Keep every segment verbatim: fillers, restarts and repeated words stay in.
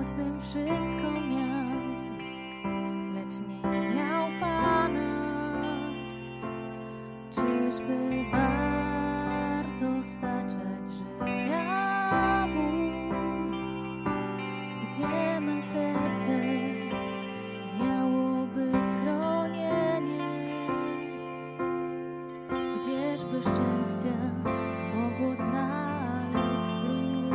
Choćbym wszystko miał, lecz nie miał Pana, czyżby warto staczać życia ból, gdzie me serce miałoby schronienie, gdzieżby szczęścia mogło znaleźć dróg.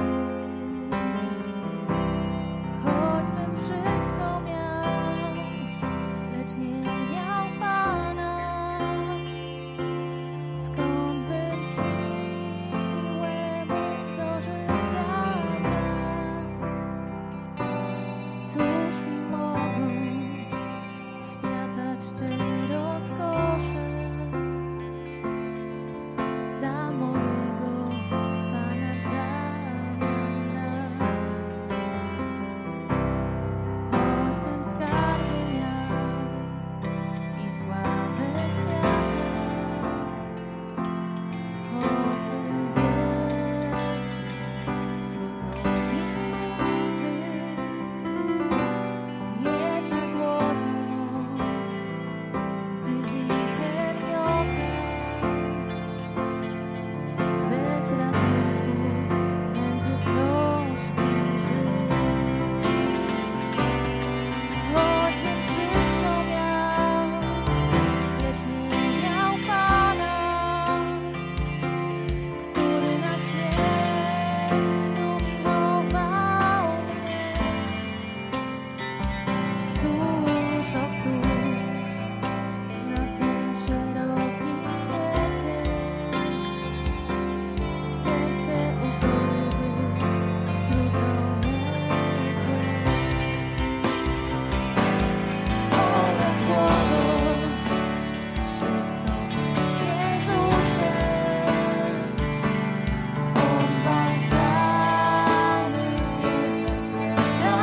Choćbym wszystko miał, lecz nie miał Pana, skąd bym siłę mógł do życia brać? Cóż mi mogą świata czcze rozkosze za mojego Pana w zamian dać? Choćbym skarby miał i sławę świata, choćbym wielkim wśród ludzi był, jednak łodzią mą, by wicher miotał, bez ratunku nędzy wciąż bym żył. Choćbym wszystko miał, lecz nie miał Pana, który na śmierć umiłował mnie, któż o któż na tym szerokim świecie serce ukryłby strudzone złe. O, jak błogo wszystko mieć w Jezusie, On balsamem jest me serca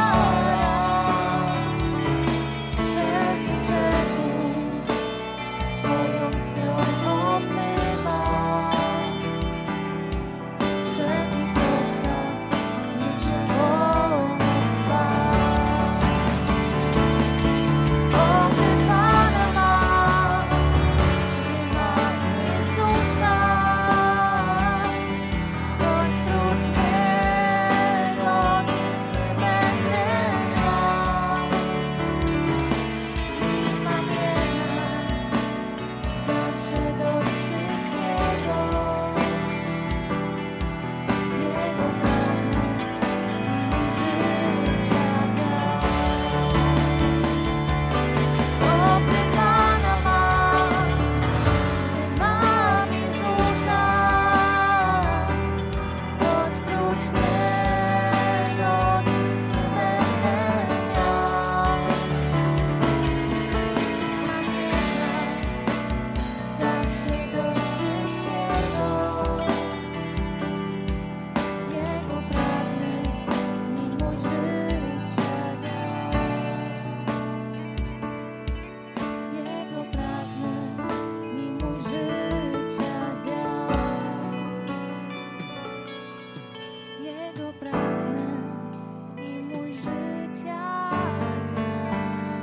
ran, z wszelkich grzechów swoją krwią obmywa, w wszelkich trosach niesie pomoc Pan. O, gdy Pana mam, gdy mam Jezusa, choć prócz Niego nic nie będę miał. W Nim mam jednak zawsze dość wszystkiego. Jego pragnę i mój życia dział. O, gdy Pana mam, gdy mam Jezusa, choć prócz Niego nic nie będę miał. I mam jednak zawsze dość wszystkiego. Jego pragnę i mój życia dział. Jego pragnę i mój życia dział. Jego pragnę i mój życia dział.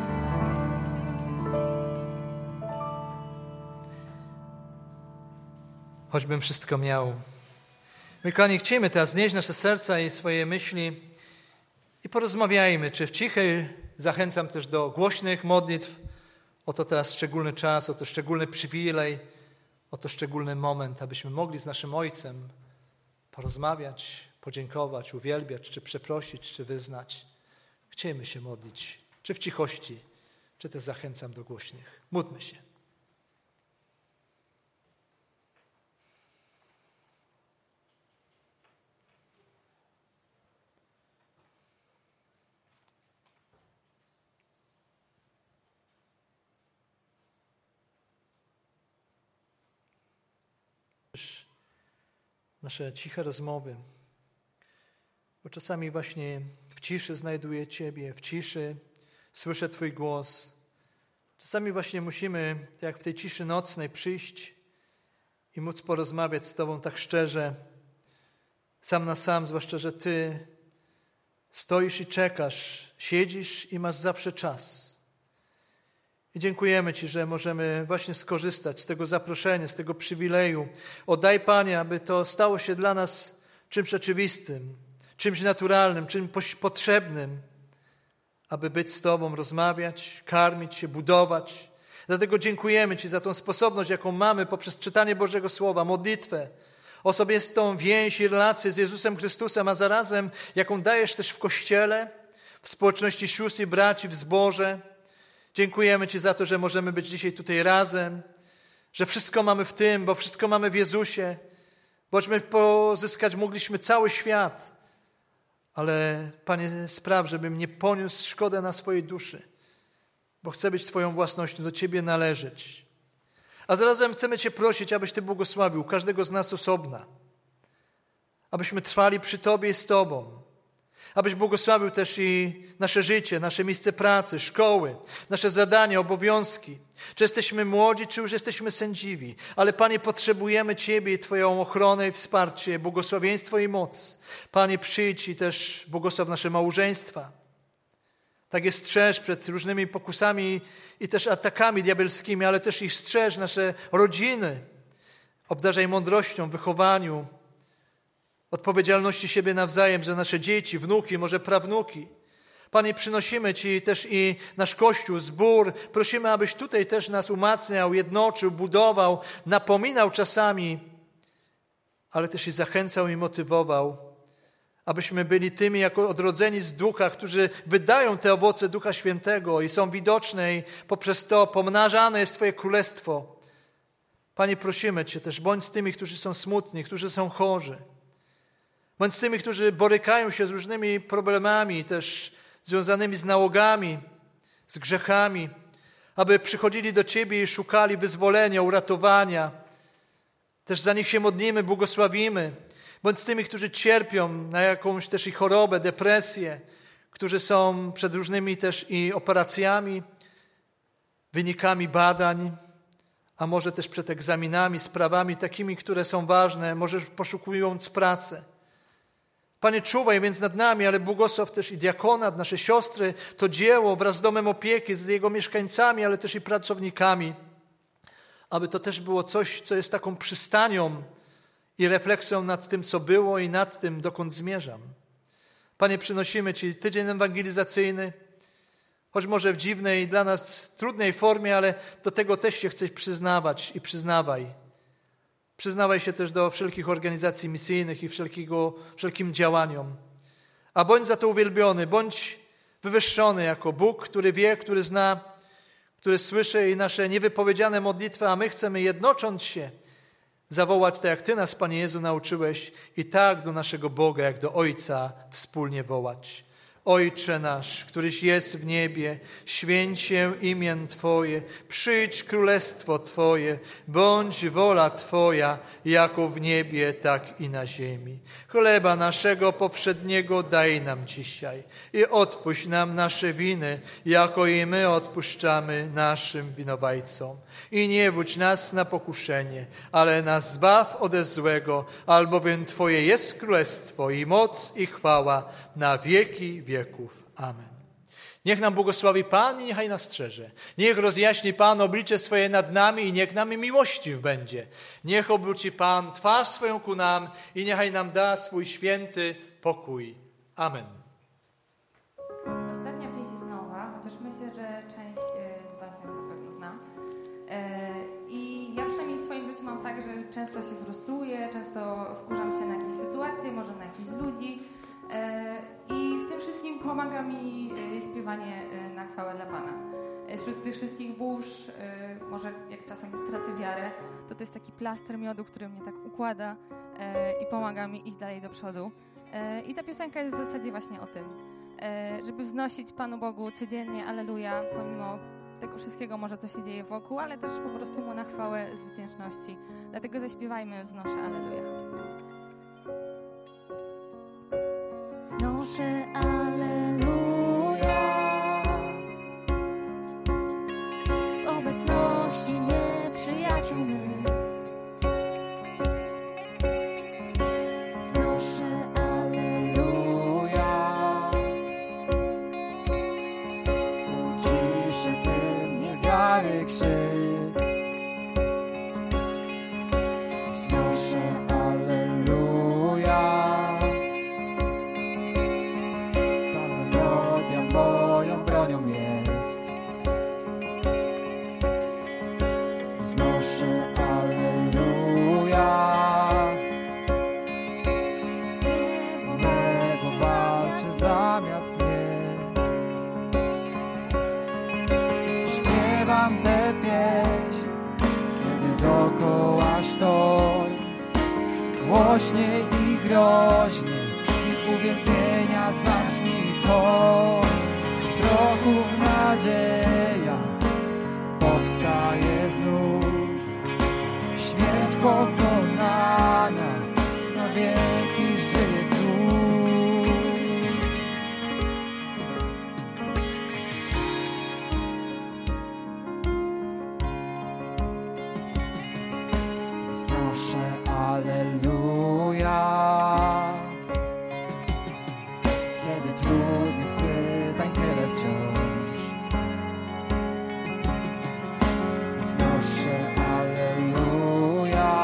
Choćbym wszystko miał. My, kochani, chcielibyśmy teraz znieść nasze serca i swoje myśli i porozmawiajmy, czy w cichej, zachęcam też do głośnych modlitw. Oto teraz szczególny czas, oto szczególny przywilej, oto szczególny moment, abyśmy mogli z naszym Ojcem porozmawiać, podziękować, uwielbiać, czy przeprosić, czy wyznać. Chcielibyśmy się modlić, czy w cichości, czy też zachęcam do głośnych. Módlmy się. Nasze ciche rozmowy, bo czasami właśnie w ciszy znajduję Ciebie, w ciszy słyszę Twój głos. Czasami właśnie musimy, tak jak w tej ciszy nocnej, przyjść i móc porozmawiać z Tobą tak szczerze, sam na sam, zwłaszcza, że Ty Stoisz i czekasz, siedzisz i masz zawsze czas. I dziękujemy Ci, że możemy właśnie skorzystać z tego zaproszenia, z tego przywileju. Oddaj, Panie, aby to stało się dla nas czymś oczywistym, czymś naturalnym, czymś potrzebnym, aby być z Tobą, rozmawiać, karmić się, budować. Dlatego dziękujemy Ci za tą sposobność, jaką mamy poprzez czytanie Bożego Słowa, modlitwę, osobistą więź i relację z Jezusem Chrystusem, a zarazem jaką dajesz też w Kościele, w społeczności sióstr i braci, w zborze. Dziękujemy Ci za to, że możemy być dzisiaj tutaj razem, że wszystko mamy w tym, bo wszystko mamy w Jezusie, bośmy pozyskać mogliśmy cały świat. Ale, Panie, spraw, żebym nie poniósł szkodę na swojej duszy, bo chcę być Twoją własnością, do Ciebie należeć. A zarazem chcemy Cię prosić, abyś Ty błogosławił każdego z nas osobna, abyśmy trwali przy Tobie i z Tobą, abyś błogosławił też i nasze życie, nasze miejsce pracy, szkoły, nasze zadania, obowiązki. Czy jesteśmy młodzi, czy już jesteśmy sędziwi. Ale, Panie, potrzebujemy Ciebie i Twoją ochronę i wsparcie, błogosławieństwo i moc. Panie, przyjdź i też błogosław nasze małżeństwa. Tak jest, strzeż przed różnymi pokusami i też atakami diabelskimi, ale też ich strzeż nasze rodziny. Obdarzaj mądrością, wychowaniu, odpowiedzialności siebie nawzajem za nasze dzieci, wnuki, może prawnuki. Panie, przynosimy Ci też i nasz Kościół, zbór. Prosimy, abyś tutaj też nas umacniał, jednoczył, budował, napominał czasami, ale też i zachęcał i motywował, abyśmy byli tymi jako odrodzeni z Ducha, którzy wydają te owoce Ducha Świętego i są widoczne i poprzez to pomnażane jest Twoje Królestwo. Panie, prosimy Cię też, bądź z tymi, którzy są smutni, którzy są chorzy. Bądź z tymi, którzy borykają się z różnymi problemami, też związanymi z nałogami, z grzechami, aby przychodzili do Ciebie i szukali wyzwolenia, uratowania. Też za nich się modlimy, błogosławimy. Bądź z tymi, którzy cierpią na jakąś też i chorobę, depresję, którzy są przed różnymi też i operacjami, wynikami badań, a może też przed egzaminami, sprawami takimi, które są ważne, może poszukując pracy. Panie, czuwaj więc nad nami, ale błogosław też i diakonat, nasze siostry, to dzieło wraz z domem opieki, z jego mieszkańcami, ale też i pracownikami, aby to też było coś, co jest taką przystanią i refleksją nad tym, co było i nad tym, dokąd zmierzam. Panie, przynosimy Ci tydzień ewangelizacyjny, choć może w dziwnej, dla nas trudnej formie, ale do tego też się chcesz przyznawać i przyznawaj. Przyznawaj się też do wszelkich organizacji misyjnych i wszelkiego, wszelkim działaniom. A bądź za to uwielbiony, bądź wywyższony jako Bóg, który wie, który zna, który słyszy i nasze niewypowiedziane modlitwy, a my chcemy jednocząc się zawołać tak, jak Ty nas, Panie Jezu, nauczyłeś i tak do naszego Boga, jak do Ojca wspólnie wołać. Ojcze nasz, któryś jest w niebie, święć się imię Twoje, przyjdź królestwo Twoje, bądź wola Twoja, jako w niebie, tak i na ziemi. Chleba naszego powszedniego daj nam dzisiaj i odpuść nam nasze winy, jako i my odpuszczamy naszym winowajcom. I nie wódź nas na pokuszenie, ale nas zbaw ode złego, albowiem Twoje jest królestwo i moc i chwała na wieki wieków. Amen. Niech nam błogosławi Pan i niechaj nas strzeże. Niech rozjaśni Pan oblicze swoje nad nami i niech nam miłościw będzie. Niech obróci Pan twarz swoją ku nam i niechaj nam da swój święty pokój. Amen. Ostatnia pieśń jest nowa, chociaż myślę, że część z Was ją na pewno zna. I ja przynajmniej w swoim życiu mam tak, że często się frustruję, często wkurzam się na jakieś sytuacje, może na jakichś ludzi. I w tym wszystkim pomaga mi śpiewanie na chwałę dla Pana. Wśród tych wszystkich burz, może jak czasem tracę wiarę, to to jest taki plaster miodu, który mnie tak układa i pomaga mi iść dalej do przodu. I ta piosenka jest w zasadzie właśnie o tym, żeby wznosić Panu Bogu codziennie Alleluja, pomimo tego wszystkiego może, co się dzieje wokół, ale też po prostu Mu na chwałę z wdzięczności. Dlatego zaśpiewajmy Wznoszę Alleluja. Wznoszę Alleluja w obecności nieprzyjaciół mych. Wznoszę Alleluja wznoszę alleluja. Ta melodia moją bronią jest. Wznoszę alleluja. Niebo walczy zamiast mnie. Śpiewam tę pieśń, kiedy dookoła sztorm. Głośniej i groźniej ich uwielbienia zabrzmi to. Z prochów nadzieja powstaje znów. Śmierć pokonana, na wieki żyje Król. Wznoszę alleluja. Kiedy trudnych pytań tyle wciąż. Wznoszę alleluja.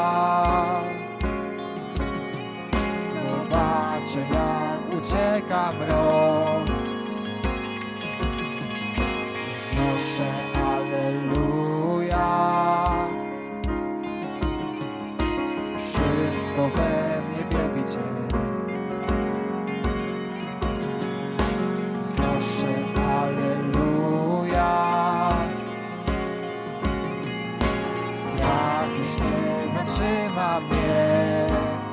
Zobaczę, jak ucieka mrok. Wznoszę alleluja. Wszystko we mnie wielbi Cię. Wznoszę alleluja. Strach już nie zatrzyma mnie.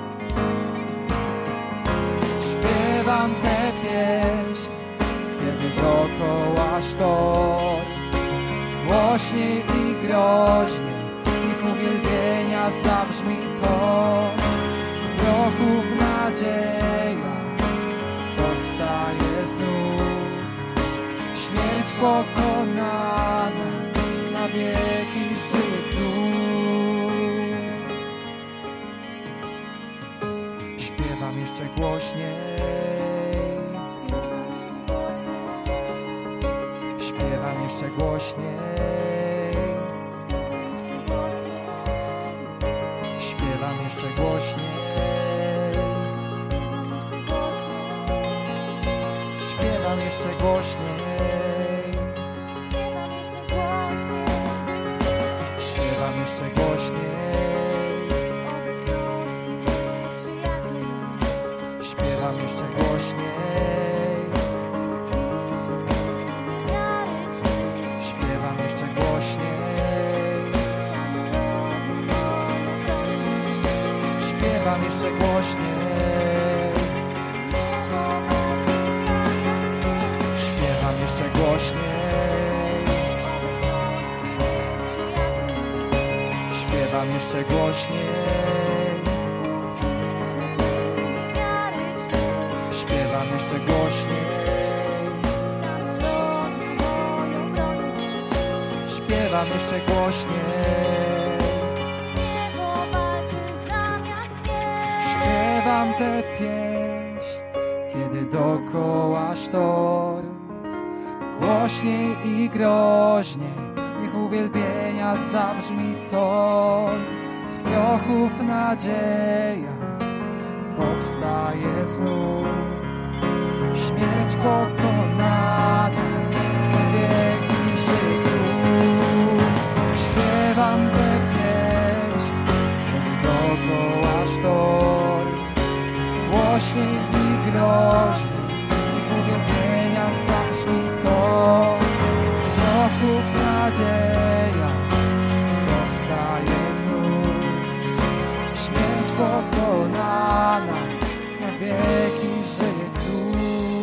Śpiewam tę pieśń, kiedy dookoła sztorm. Głośniej i groźniej ich uwielbienia zabrzmi to. Z prochów nadzieja powstaje znów. Śmierć pokonana, na wieki żyje Król. Śpiewam jeszcze głośniej. Śpiewam jeszcze głośniej. Śpiewam jeszcze głośniej. Śpiewam jeszcze głośniej. Śpiewam jeszcze głośniej. Śpiewam jeszcze głośniej. Śpiewam jeszcze głośniej. Śpiewam jeszcze głośniej. Śpiewam jeszcze głośniej. Śpiewam jeszcze głośniej. Śpiewam jeszcze głośniej. Śpiewam jeszcze głośniej. Śpiewam tę pieśń, kiedy dookoła sztorm. Głośniej i groźniej niech uwielbienia zabrzmi to. Z prochów nadzieja powstaje znów. Śmierć pokonana, na wieki żyje Król. Śpiewam tę pieśń, kiedy dookoła sztorm. Głośniej i groźniej niech uwielbienia zabrzmi to. Z prochów nadzieja powstaje znów. Śmierć pokonana, na wieki żyje Król.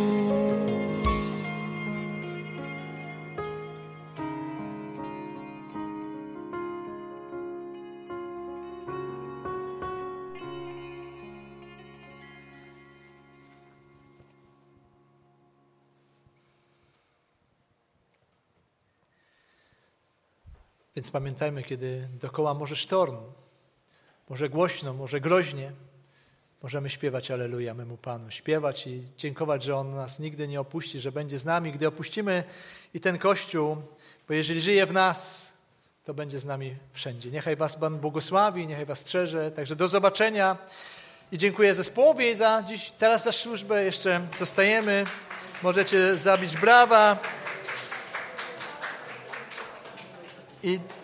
Więc pamiętajmy, kiedy dookoła może sztorm, może głośno, może groźnie, możemy śpiewać Alleluja memu Panu, śpiewać i dziękować, że On nas nigdy nie opuści, że będzie z nami, gdy opuścimy i ten Kościół, bo jeżeli żyje w nas, to będzie z nami wszędzie. Niechaj was Pan błogosławi, niechaj was strzeże. Także do zobaczenia i dziękuję zespołowi za dziś, teraz za służbę. Jeszcze zostajemy. Możecie zabić brawa. I